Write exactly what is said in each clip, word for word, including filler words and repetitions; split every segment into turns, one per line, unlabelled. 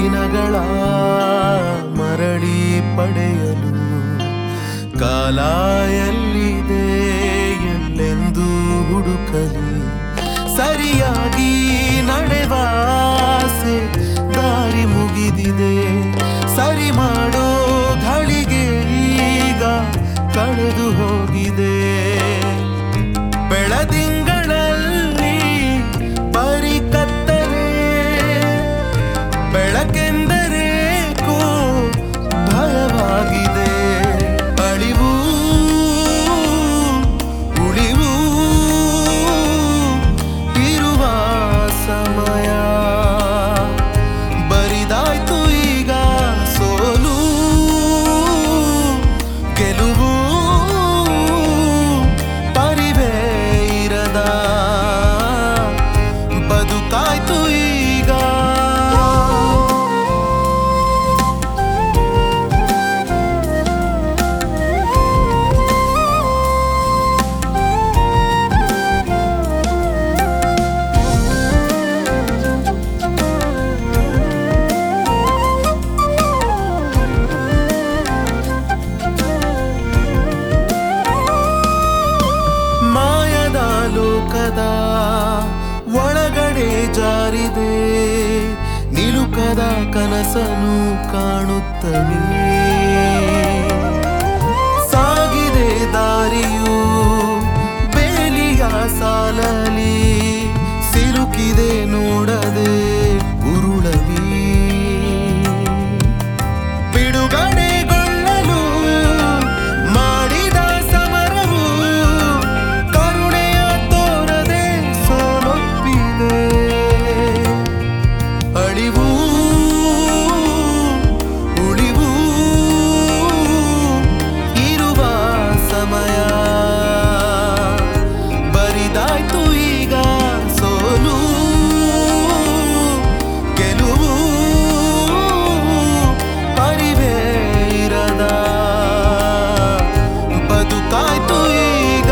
ದಿನಗಳ ಮರಳಿ ಪಡೆಯಲು ಕಾಲ ಎಲ್ಲಿದೆ ಎಲ್ಲೆಂದು ಹುಡುಕಲಿ. ಸರಿಯಾಗಿ ನಡೆವ ಆಸೆ ದಾರಿ ಮುಗಿದಿದೆ, ಸರಿ ಮಾಡೋ ಘಳಿಗೆ ಈಗ ಕಳೆದು ಹೋಗಿದೆ. ಬೆಳದಿಂಗಳಲ್ಲಿ ಬರಿ ಕತ್ತಲೆ, ಬೆಳಕೆಂದರೆ ಕೋ ಭಯವಾಗಿದೆ. ಅಳಿವು ಉಳಿವು ಇರುವ ಸಮಯ ಬರಿದಾಯ್ತು ಈಗ ಸೋಲು ಗೆಲುವು ಪರಿವೇ ಇರದ ಬದುಕಾಯ್ತು ಈಗ. ಮಾಯದ ಲೋಕದ ಒಳಗಡೆ ಜಾರಿದೆ, ನಿಲುಕದ ಕನಸನು ಕಾಣುತ್ತಲೇ ಸಾಗಿದೆ ದಾರಿಯು ಬೇಲಿಯ ಸಾಲಲಿ, ಸಿಲುಕಿದೆ ನೋಡದೆ ಉರುಳಲಿ. ಬಿಡುಗಡೆಗೊಳ್ಳಲು ಮಾಡಿದ ಸಮರವು ಕರುಣೆಯ ತೋರದೆ ಸೋಲೊಪ್ಪಿದೆ. ಅಳಿವು ಉಳಿವು ಇರುವ ಸಮಯ ಬರಿದಾಯ್ತು ಈಗ ಸೋಲು ಗೆಲುವು ಪರಿವೇ ಇರದ ಬದುಕಾಯ್ತು ಈಗ.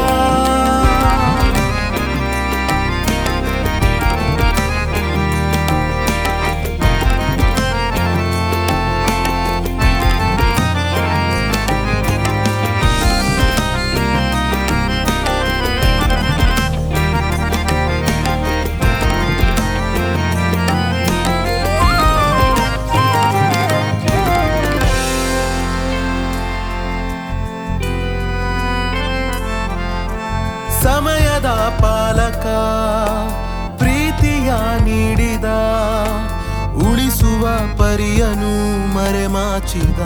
ಸಮಯದ ಪಾಲಕ ಪ್ರೀತಿಯ ನೀಡಿದ, ಉಳಿಸುವ ಪರಿಯನು ಮರೆಮಾಚಿದ.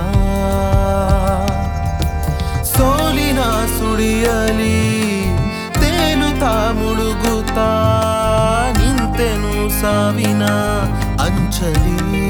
ಸೋಲಿನ ಸುಳಿಯಲಿ ತೇಲುತ್ತಾ ಮುಳುಗುತ್ತಾ ನಿಂತೆನು ಸಾವಿನ ಅಂಚಲಿ.